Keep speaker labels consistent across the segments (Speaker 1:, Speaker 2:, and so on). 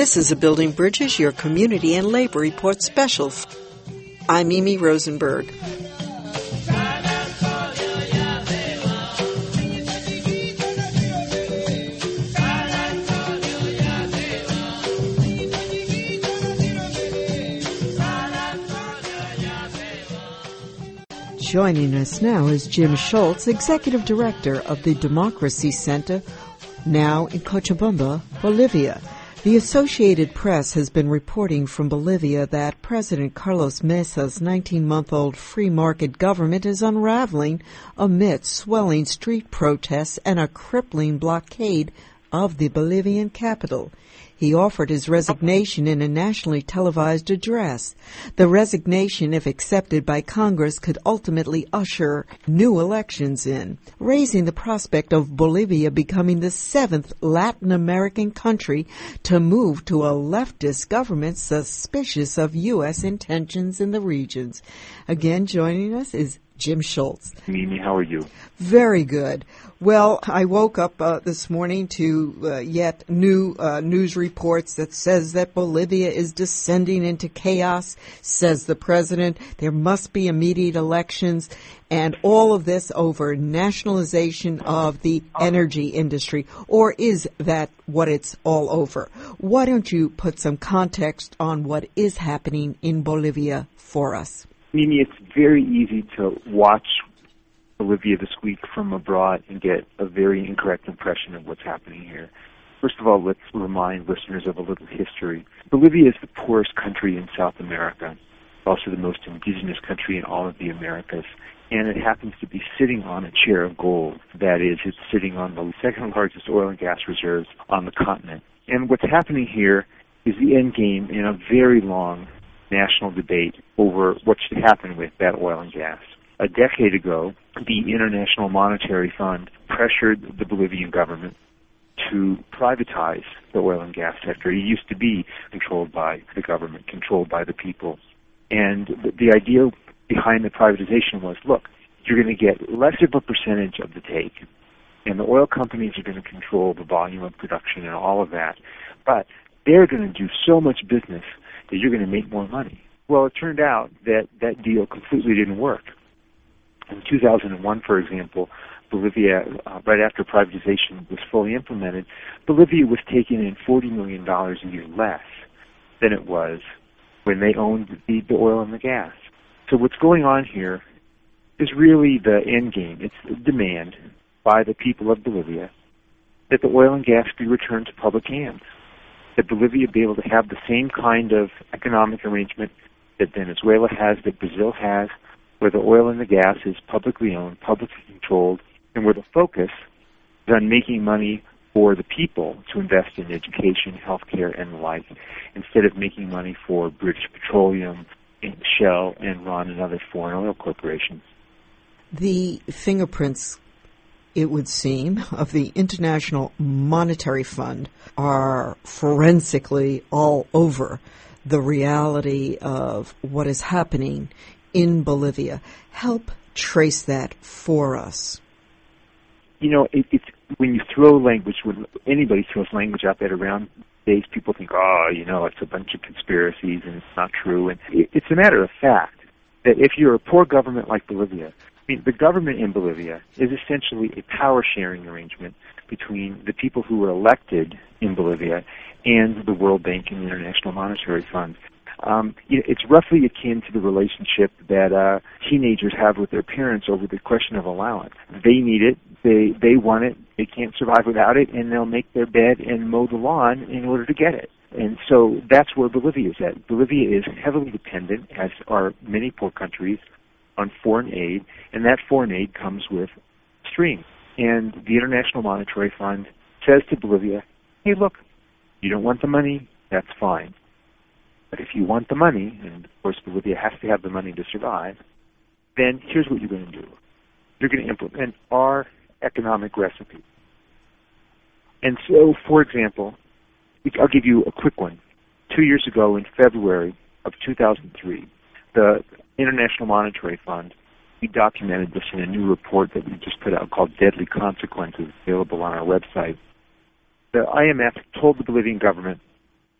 Speaker 1: This is a Building Bridges, your community and labor report specials. I'm Mimi Rosenberg. Joining us now is Jim Schultz, Executive Director of the Democracy Center, now in Cochabamba, Bolivia. The Associated Press has been reporting from Bolivia that President Carlos Mesa's 19-month-old free market government is unraveling amid swelling street protests and a crippling blockade of the Bolivian capital. He offered his resignation in a nationally televised address. The resignation, if accepted by Congress, could ultimately usher new elections in, raising the prospect of Bolivia becoming the 7th Latin American country to move to a leftist government suspicious of U.S. intentions in the regions. Again, joining us is Jim Schultz.
Speaker 2: Mimi, how are you?
Speaker 1: Very good. Well, I woke up this morning to yet new news reports that says that Bolivia is descending into chaos, says the president. There must be immediate elections, and all of this over nationalization of the energy industry. Or is that what it's all over? Why don't you put some context on what is happening in Bolivia for us?
Speaker 2: Mimi, it's very easy to watch Bolivia this week from abroad and get a very incorrect impression of what's happening here. First of all, let's remind listeners of a little history. Bolivia is the poorest country in South America, also the most indigenous country in all of the Americas, and it happens to be sitting on a chair of gold. That is, it's sitting on the second largest oil and gas reserves on the continent. And what's happening here is the end game in a very long national debate over what should happen with that oil and gas. A decade ago, the International Monetary Fund pressured the Bolivian government to privatize the oil and gas sector. It used to be controlled by the government, controlled by the people. And the idea behind the privatization was, look, you're going to get less of a percentage of the take, and the oil companies are going to control the volume of production and all of that, but they're going to do so much business that you're going to make more money. Well, it turned out that that deal completely didn't work. In 2001, for example, Bolivia, right after privatization was fully implemented, Bolivia was taking in $40 million a year less than it was when they owned the oil and the gas. So what's going on here is really the end game. It's the demand by the people of Bolivia that the oil and gas be returned to public hands, that Bolivia be able to have the same kind of economic arrangement that Venezuela has, that Brazil has, where the oil and the gas is publicly owned, publicly controlled, and where the focus is on making money for the people to invest in education, healthcare, and the like, instead of making money for British Petroleum, and Shell, Enron, and other foreign oil corporations.
Speaker 1: The fingerprints, it would seem, of the International Monetary Fund are forensically all over the reality of what is happening in Bolivia. Help trace that for us.
Speaker 2: You know, it's when you throw language, when anybody throws language out there around days, people think, oh, you know, it's a bunch of conspiracies and it's not true. And it's a matter of fact that if you're a poor government like Bolivia, I mean, the government in Bolivia is essentially a power-sharing arrangement between the people who were elected in Bolivia and the World Bank and the International Monetary Fund. It's roughly akin to the relationship that teenagers have with their parents over the question of allowance. They need it, they want it, they can't survive without it, and they'll make their bed and mow the lawn in order to get it. And so that's where Bolivia is at. Bolivia is heavily dependent, as are many poor countries, on foreign aid, and that foreign aid comes with strings. And the International Monetary Fund says to Bolivia, hey, look, you don't want the money, that's fine. But if you want the money, and of course Bolivia has to have the money to survive, then here's what you're going to do. You're going to implement our economic recipe. And so, for example, I'll give you a quick one. 2 years ago, in February of 2003, the International Monetary Fund, we documented this in a new report that we just put out called Deadly Consequences, available on our website. The IMF told the Bolivian government,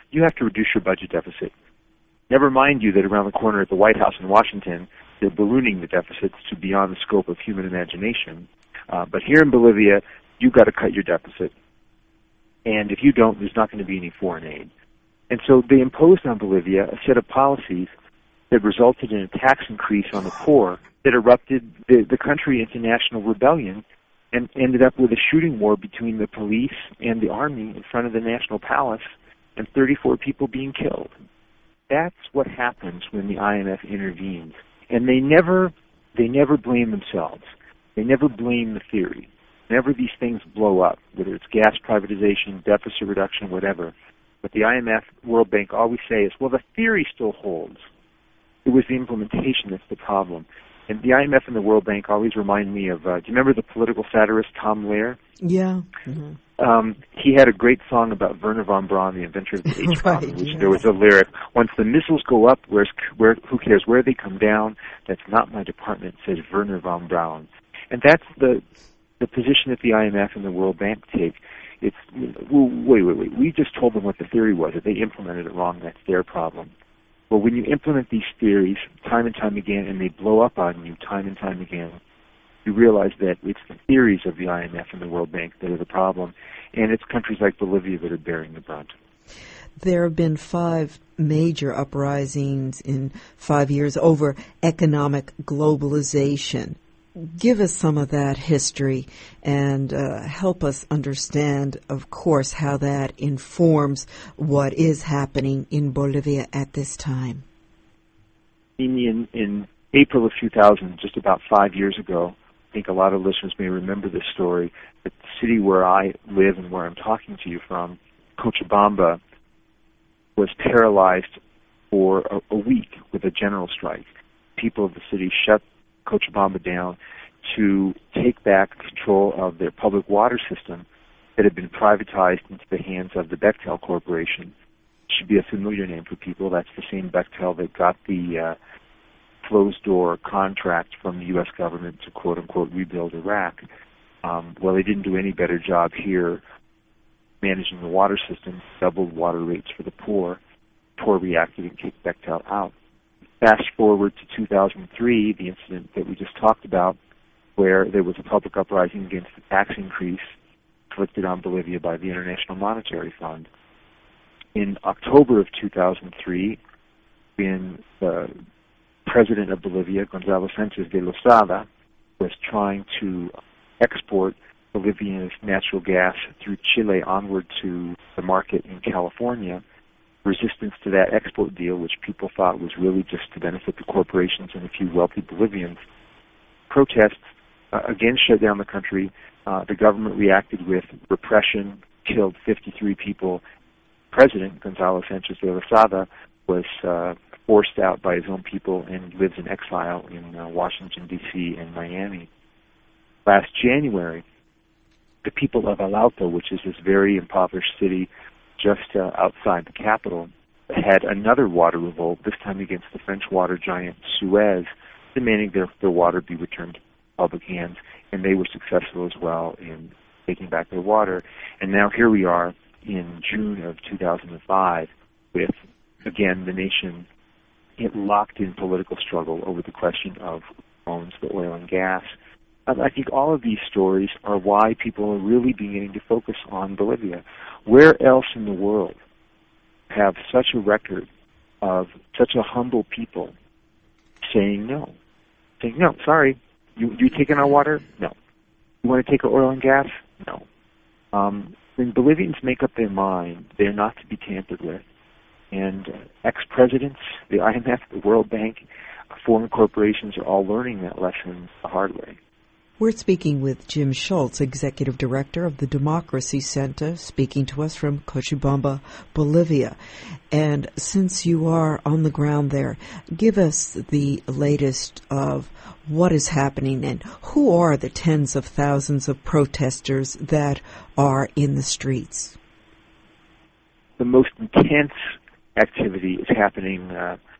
Speaker 2: you have to reduce your budget deficit. Never mind you that around the corner at the White House in Washington, they're ballooning the deficits to beyond the scope of human imagination. But here in Bolivia, you've got to cut your deficit. And if you don't, there's not going to be any foreign aid. And so they imposed on Bolivia a set of policies that resulted in a tax increase on the poor that erupted the country into national rebellion and ended up with a shooting war between the police and the army in front of the National Palace and 34 people being killed. That's what happens when the IMF intervenes. And they never blame themselves. They never blame the theory. Whenever these things blow up, whether it's gas privatization, deficit reduction, whatever, what the IMF, World Bank always say is, well, the theory still holds. It was the implementation that's the problem. And the IMF and the World Bank always remind me of, do you remember the political satirist Tom Lehrer?
Speaker 1: Yeah. Mm-hmm.
Speaker 2: He had a great song about Wernher von Braun, the inventor of the H-bomb, in which there was a lyric, once the missiles go up, who cares where they come down? That's not my department, says Wernher von Braun. And that's the position that the IMF and the World Bank take. It's, wait, we just told them what the theory was. If they implemented it wrong, that's their problem. Well, when you implement these theories time and time again, and they blow up on you time and time again, you realize that it's the theories of the IMF and the World Bank that are the problem, and it's countries like Bolivia that are bearing the brunt.
Speaker 1: There have been 5 major uprisings in 5 years over economic globalization. Give us some of that history and help us understand, of course, how that informs what is happening in Bolivia at this time.
Speaker 2: In April of 2000, just about 5 years ago, I think a lot of listeners may remember this story, the city where I live and where I'm talking to you from, Cochabamba, was paralyzed for a week with a general strike. People of the city shut Cochabamba down to take back control of their public water system that had been privatized into the hands of the Bechtel Corporation. It should be a familiar name for people. That's the same Bechtel that got the closed-door contract from the U.S. government to quote-unquote rebuild Iraq. Well, they didn't do any better job here managing the water system, doubled water rates for the poor. Poor reacted and kicked Bechtel out. Fast forward to 2003, the incident that we just talked about, where there was a public uprising against the tax increase inflicted on Bolivia by the International Monetary Fund. In October of 2003, when the president of Bolivia, Gonzalo Sanchez de Lozada, was trying to export Bolivia's natural gas through Chile onward to the market in California, resistance to that export deal, which people thought was really just to benefit the corporations and a few wealthy Bolivians, protests again shut down the country. The government reacted with repression, killed 53 people. President Gonzalo Sanchez de Lozada was forced out by his own people and lives in exile in Washington, D.C. and Miami. Last January, the people of El Alto, which is this very impoverished city just outside the capital, had another water revolt, this time against the French water giant Suez, demanding their water be returned to public hands, and they were successful as well in taking back their water. And now here we are in June of 2005 with, again, the nation locked in political struggle over the question of who owns the oil and gas. I think all of these stories are why people are really beginning to focus on Bolivia. Where else in the world have such a record of such a humble people saying no? Saying, no, sorry, you taking our water? No. You want to take our oil and gas? No. When Bolivians make up their mind, they're not to be tampered with. And ex-presidents, the IMF, the World Bank, foreign corporations are all learning that lesson the hard way.
Speaker 1: We're speaking with Jim Schultz, Executive Director of the Democracy Center, speaking to us from Cochabamba, Bolivia. And since you are on the ground there, give us the latest of what is happening and who are the tens of thousands of protesters that are in the streets.
Speaker 2: The most intense activity is happening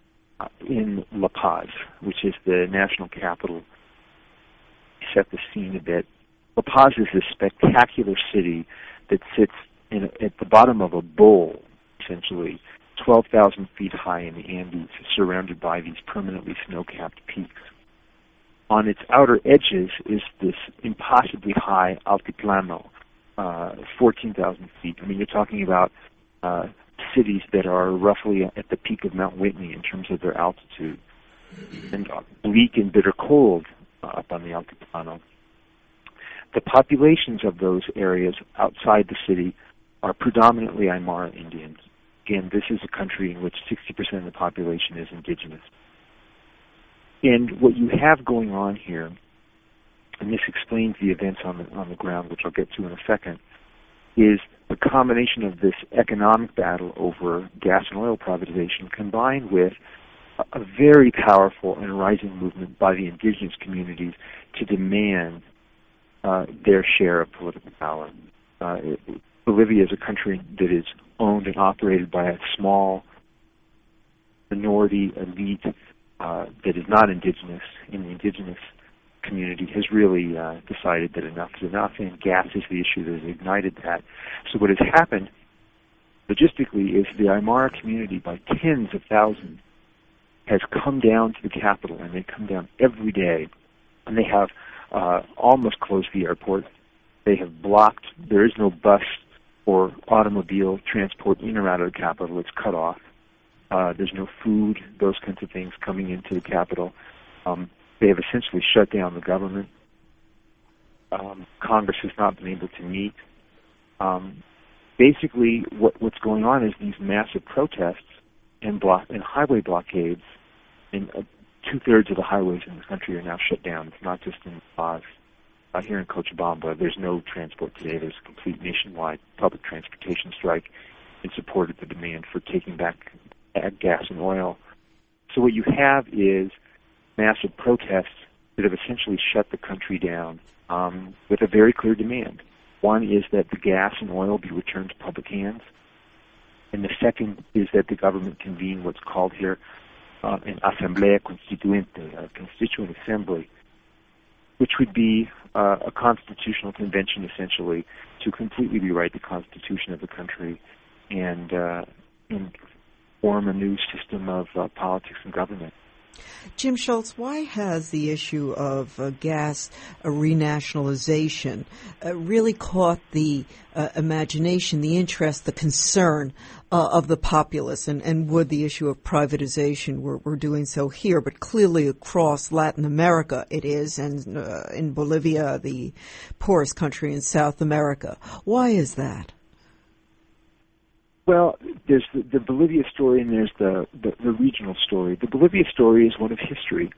Speaker 2: in La Paz, which is the national capital. Set the scene a bit. La Paz is this spectacular city that sits at the bottom of a bowl, essentially 12,000 feet high in the Andes, surrounded by these permanently snow-capped peaks. On its outer edges is this impossibly high altiplano, 14,000 feet. I mean, you're talking about cities that are roughly at the peak of Mount Whitney in terms of their altitude, and bleak and bitter cold up on the altiplano. The populations of those areas outside the city are predominantly Aymara Indians. Again, this is a country in which 60% of the population is indigenous. And what you have going on here, and this explains the events on the ground, which I'll get to in a second, is the combination of this economic battle over gas and oil privatization combined with a very powerful and rising movement by the indigenous communities to demand their share of political power. Bolivia is a country that is owned and operated by a small minority elite that is not indigenous, and the indigenous community has really decided that enough is enough, and gas is the issue that has ignited that. So what has happened logistically is the Aymara community, by tens of thousands, has come down to the capital, and they come down every day, and they have almost closed the airport. They have blocked, there is no bus or automobile transport in or out of the capital. It's cut off. There's no food, those kinds of things coming into the capital. They have essentially shut down the government. Congress has not been able to meet. Basically, what's going on is these massive protests and highway blockades, and two-thirds of the highways in the country are now shut down. It's not just in Paz. Here in Cochabamba, there's no transport today. There's a complete nationwide public transportation strike in support of the demand for taking back gas and oil. So what you have is massive protests that have essentially shut the country down with a very clear demand. One is that the gas and oil be returned to public hands, and the second is that the government convene what's called here an Asamblea Constituente, a constituent assembly, which would be a constitutional convention, essentially, to completely rewrite the constitution of the country and form a new system of politics and government.
Speaker 1: Jim Schultz, why has the issue of gas renationalization really caught the imagination, the interest, the concern of the populace? And would the issue of privatization, we're doing so here, but clearly across Latin America it is, and in Bolivia, the poorest country in South America. Why is that?
Speaker 2: Well, there's the Bolivia story, and there's the regional story. The Bolivia story is one of history.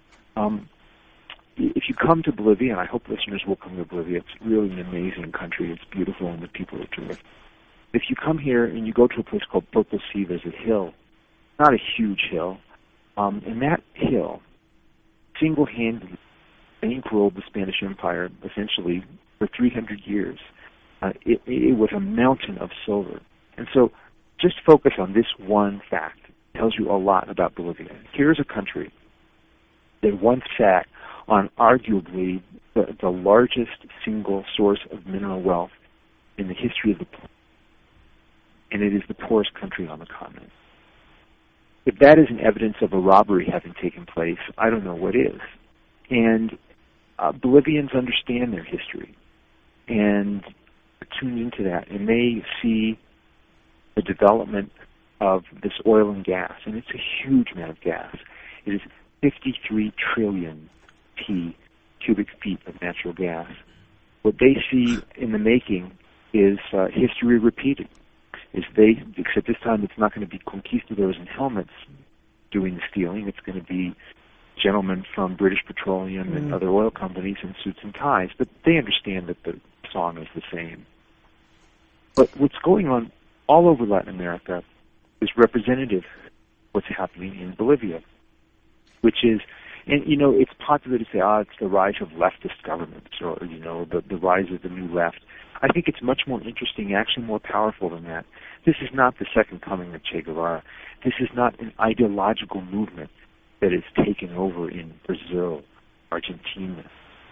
Speaker 2: If you come to Bolivia, and I hope listeners will come to Bolivia, it's really an amazing country. It's beautiful, and the people are terrific. If you come here and you go to a place called Potosí, there's a hill, not a huge hill, and that hill single-handedly bankrolled the Spanish Empire, essentially, for 300 years. It was a mountain of silver. And so just focus on this one fact. It tells you a lot about Bolivia. Here's a country that once sat on arguably the largest single source of mineral wealth in the history of the planet, and it is the poorest country on the continent. If that isn't evidence of a robbery having taken place, I don't know what is. And Bolivians understand their history and are tuned into that, and they see the development of this oil and gas, and it's a huge amount of gas. It is 53 trillion cubic feet of natural gas. What they see in the making is history repeated. Except this time it's not going to be conquistadors in helmets doing the stealing. It's going to be gentlemen from British Petroleum and other oil companies in suits and ties. But they understand that the song is the same. But what's going on all over Latin America is representative of what's happening in Bolivia, which is, and it's popular to say, it's the rise of leftist governments, or, the rise of the new left. I think it's much more interesting, actually more powerful than that. This is not the second coming of Che Guevara. This is not an ideological movement that is taken over in Brazil, Argentina,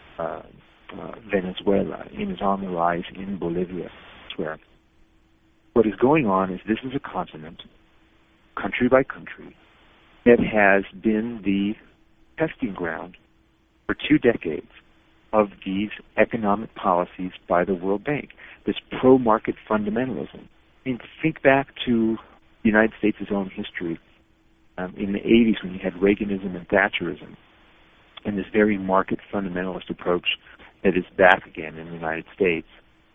Speaker 2: Venezuela, and is on the rise in Bolivia, I swear. what is going on is this is a continent, country by country, that has been the testing ground for 2 decades of these economic policies by the World Bank, this pro-market fundamentalism. I mean, think back to the United States' own history in the 80s when you had Reaganism and Thatcherism, and this very market fundamentalist approach that is back again in the United States.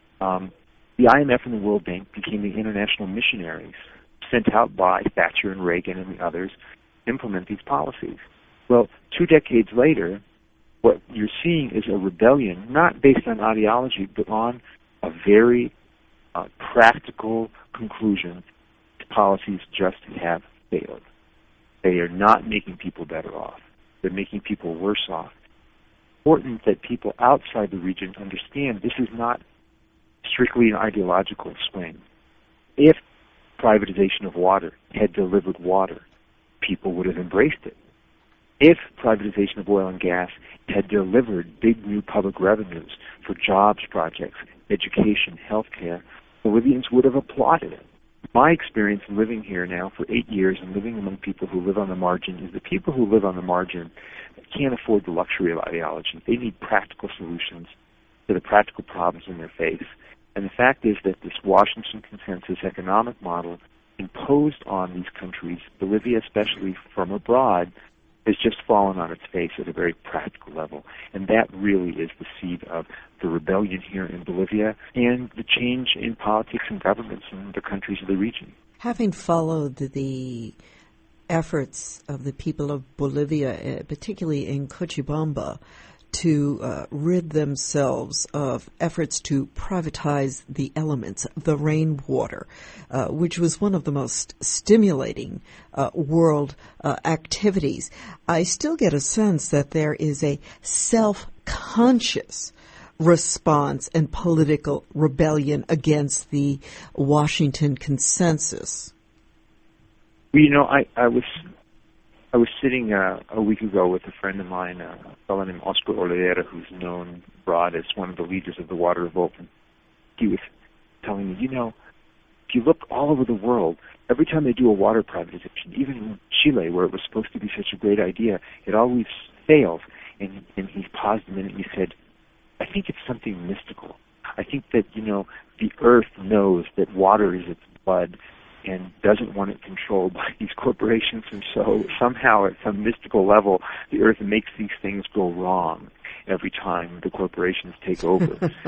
Speaker 2: The IMF and the World Bank became the international missionaries sent out by Thatcher and Reagan and the others to implement these policies. Well, 2 decades later, what you're seeing is a rebellion, not based on ideology, but on a very practical conclusion. Policies just have failed. They are not making people better off. They're making people worse off. It's important that people outside the region understand this is not strictly an ideological swing. If privatization of water had delivered water, people would have embraced it. If privatization of oil and gas had delivered big new public revenues for jobs projects, education, healthcare, Bolivians would have applauded it. My experience living here now for 8 years and living among people who live on the margin is the people who live on the margin can't afford the luxury of ideology. They need practical solutions to the practical problems in their face. And the fact is that this Washington Consensus economic model imposed on these countries, Bolivia especially from abroad, has just fallen on its face at a very practical level. And that really is the seed of the rebellion here in Bolivia and the change in politics and governments in the countries of the region.
Speaker 1: Having followed the efforts of the people of Bolivia, particularly in Cochabamba, to rid themselves of efforts to privatize the elements, the rainwater, which was one of the most stimulating world activities. I still get a sense that there is a self-conscious response and political rebellion against the Washington Consensus.
Speaker 2: Well, you know, I was sitting a week ago with a friend of mine, a fellow named Oscar Olivera, who's known abroad as one of the leaders of the water revolt. And he was telling me, you know, if you look all over the world, every time they do a water privatization, even in Chile, where it was supposed to be such a great idea, it always fails. And he paused a minute and he said, I think it's something mystical. I think that, you know, the earth knows that water is its blood and doesn't want it controlled by these corporations, and so somehow at some mystical level, the earth makes these things go wrong every time the corporations take over.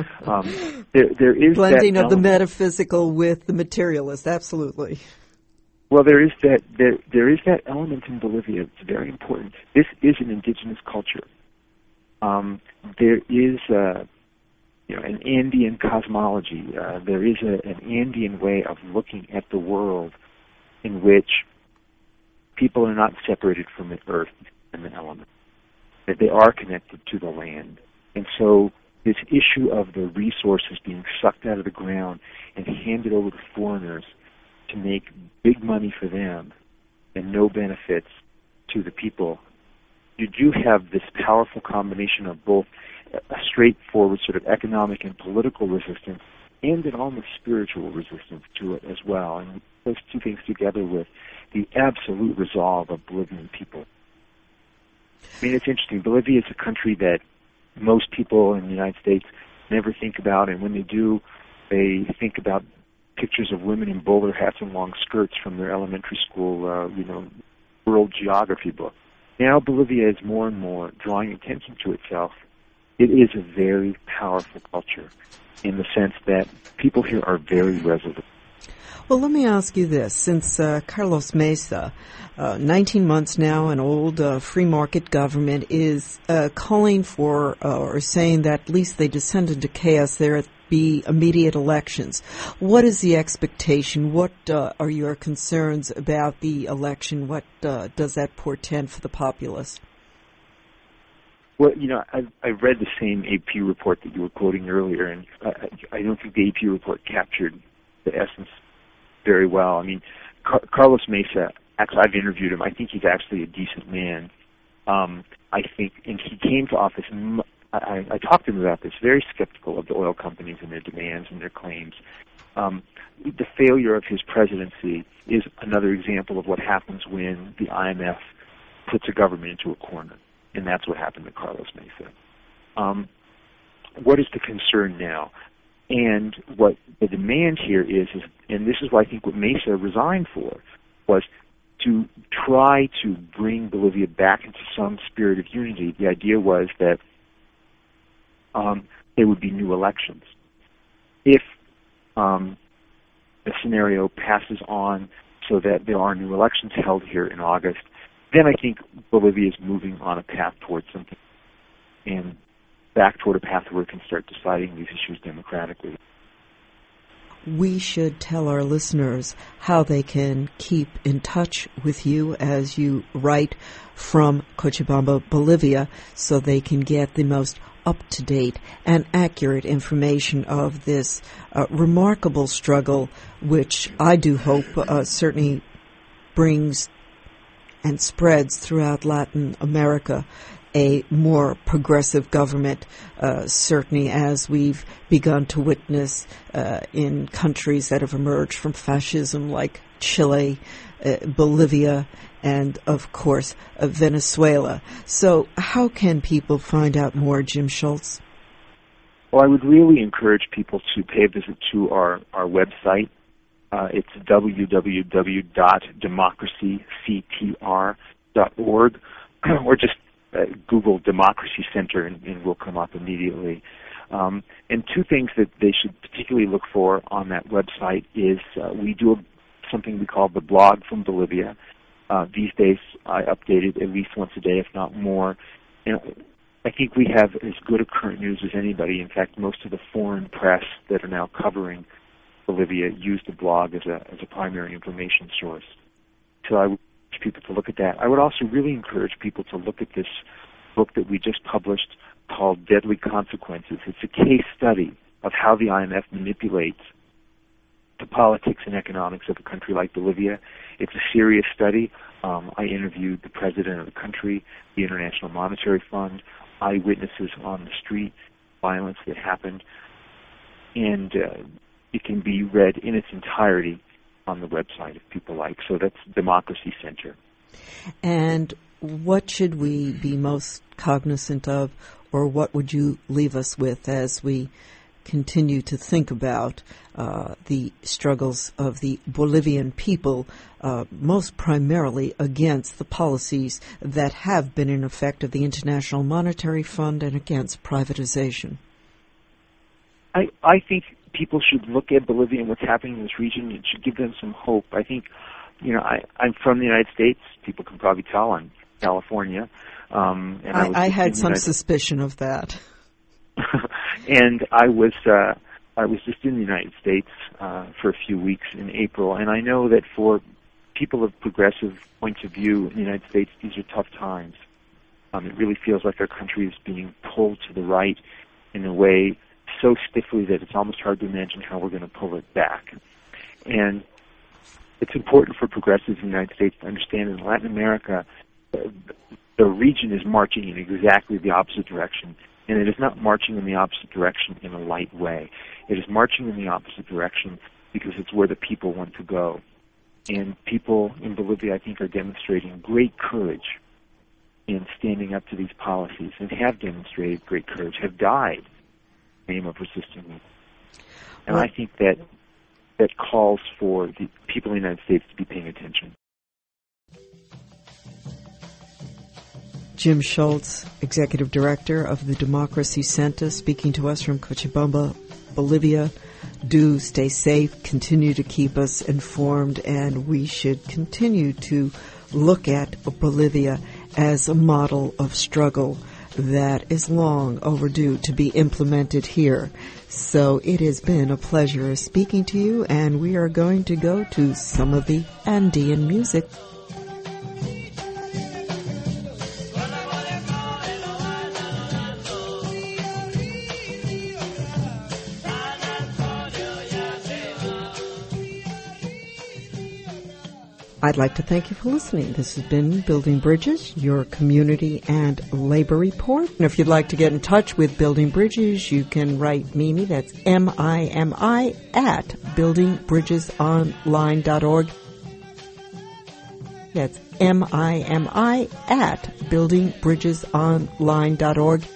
Speaker 2: There is
Speaker 1: blending
Speaker 2: that
Speaker 1: of the metaphysical with the materialist, absolutely.
Speaker 2: Well, there is that element in Bolivia. It's very important. This is an indigenous culture. There is an Andean cosmology. There is an Andean way of looking at the world in which people are not separated from the earth and the elements, that they are connected to the land. And so this issue of the resources being sucked out of the ground and handed over to foreigners to make big money for them and no benefits to the people, you do have this powerful combination of both a straightforward sort of economic and political resistance and an almost spiritual resistance to it as well. And those two things together with the absolute resolve of Bolivian people. I mean, it's interesting. Bolivia is a country that most people in the United States never think about, and when they do, they think about pictures of women in bowler hats and long skirts from their elementary school, world geography book. Now Bolivia is more and more drawing attention to itself. It is a very powerful culture in the sense that people here are very resolute.
Speaker 1: Well, let me ask you this. Since Carlos Mesa, 19 months now, an old free market government is calling for or saying that at least they descend into chaos, there be immediate elections. What is the expectation? What are your concerns about the election? What does that portend for the populace?
Speaker 2: Well, you know, I've read the same AP report that you were quoting earlier, and I don't think the AP report captured the essence very well. I mean, Carlos Mesa, actually, I've interviewed him. I think he's actually a decent man. I think, and he came to office I talked to him about this, very skeptical of the oil companies and their demands and their claims. The failure of his presidency is another example of what happens when the IMF puts a government into a corner, and that's what happened to Carlos Mesa. What is the concern now? And what the demand here is, and this is what I think what Mesa resigned for, was to try to bring Bolivia back into some spirit of unity. The idea was that there would be new elections. If the scenario passes on so that there are new elections held here in August, then I think Bolivia is moving on a path towards something, and back toward a path where it can start deciding these issues democratically.
Speaker 1: We should tell our listeners how they can keep in touch with you as you write from Cochabamba, Bolivia, so they can get the most up-to-date and accurate information of this remarkable struggle, which I do hope certainly brings and spreads throughout Latin America a more progressive government, certainly as we've begun to witness in countries that have emerged from fascism like Chile, Bolivia, and, of course, Venezuela. So how can people find out more, Jim Schultz?
Speaker 2: Well, I would really encourage people to pay a visit to our website. It's www.democracyctr.org, or just Google Democracy Center and we'll come up immediately. And two things that they should particularly look for on that website is we do something we call the blog from Bolivia. These days I update it at least once a day, if not more. And I think we have as good a current news as anybody. In fact, most of the foreign press that are now covering Bolivia use the blog as a primary information source. So I would encourage people to look at that. I would also really encourage people to look at this book that we just published called Deadly Consequences. It's a case study of how the IMF manipulates the politics and economics of a country like Bolivia. It's a serious study. I interviewed the president of the country, the International Monetary Fund, eyewitnesses on the street, violence that happened, and it can be read in its entirety on the website if people like. So that's Democracy Center.
Speaker 1: And what should we be most cognizant of, or what would you leave us with as we continue to think about the struggles of the Bolivian people, most primarily against the policies that have been in effect of the International Monetary Fund and against privatization?
Speaker 2: I think people should look at Bolivia and what's happening in this region. It should give them some hope. I think, I'm from the United States. People can probably tell I'm California. And
Speaker 1: I had some suspicion of that.
Speaker 2: And I was just in the United States for a few weeks in April, and I know that for people of progressive points of view in the United States, these are tough times. It really feels like our country is being pulled to the right in a way so stiffly that it's almost hard to imagine how we're going to pull it back. And it's important for progressives in the United States to understand that in Latin America, the region is marching in exactly the opposite direction. And it is not marching in the opposite direction in a light way. It is marching in the opposite direction because it's where the people want to go. And people in Bolivia, I think, are demonstrating great courage in standing up to these policies and have demonstrated great courage, have died in the name of resisting them. And I think that calls for the people in the United States to be paying attention.
Speaker 1: Jim Schultz, Executive Director of the Democracy Center, speaking to us from Cochabamba, Bolivia. Do stay safe, continue to keep us informed, and we should continue to look at Bolivia as a model of struggle that is long overdue to be implemented here. So it has been a pleasure speaking to you, and we are going to go to some of the Andean music. I'd like to thank you for listening. This has been Building Bridges, your community and labor report. And if you'd like to get in touch with Building Bridges, you can write Mimi, that's MIMI, at buildingbridgesonline.org. That's MIMI at buildingbridgesonline.org.